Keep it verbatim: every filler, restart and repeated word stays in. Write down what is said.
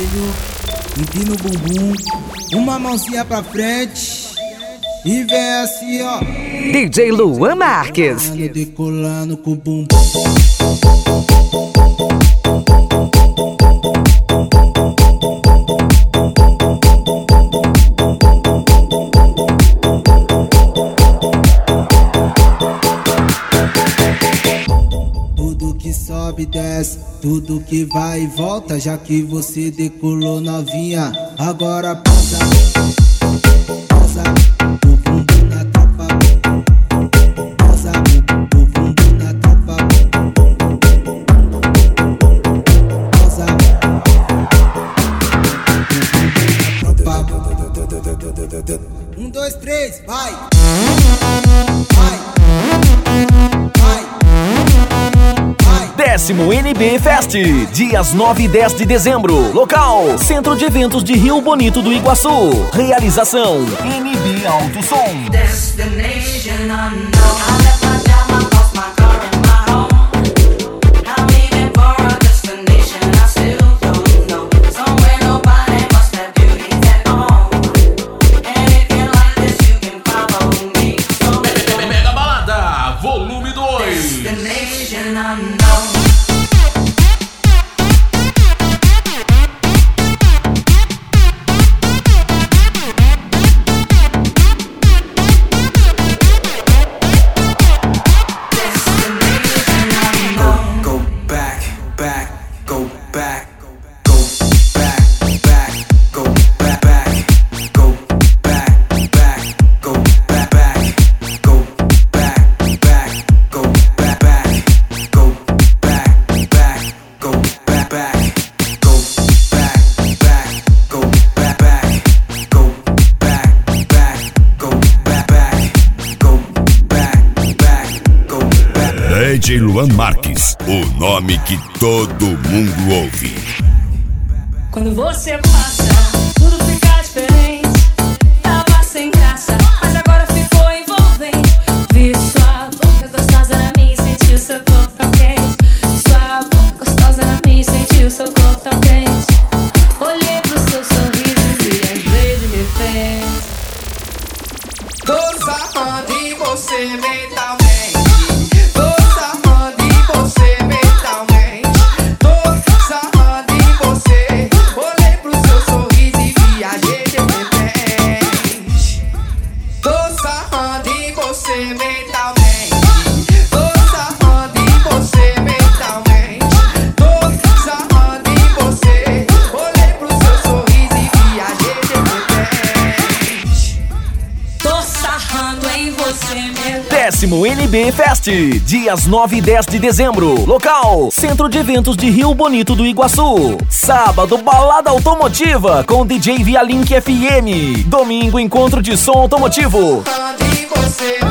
joelho, empina o bumbum, uma mãozinha pra frente e vem assim, ó. D J Luan Marques. Decolando com o bumbum. Tudo que sobe e desce, tudo que vai e volta, já que você decolou novinha, agora pausa, pausa, o bumbum na tropa, pausa, o bumbum na tropa, pausa, o bumbum na tropa. Um, dois, três, vai, vai, vai. Décimo N B Fest, dias nove e dez de dezembro. Local: Centro de Eventos de Rio Bonito do Iguaçu. Realização: N B Alto Som. Mega Balada, volume dois. D J Luan Marques, o nome que todo mundo ouve. Quando você passa, tudo fica diferente. Tava sem graça, mas agora ficou envolvente. Vi sua boca gostosa na minha e senti o seu corpo tão quente. Sua boca gostosa na minha e senti o seu corpo tão quente. Olhei pro seu sorriso e lembrei de repente. Tô sarrando em você mentalmente. Décimo N B Fest, dias nove e dez de dezembro. Local: Centro de Eventos de Rio Bonito do Iguaçu. Sábado, balada automotiva com D J Via Link F M. Domingo, encontro de som automotivo.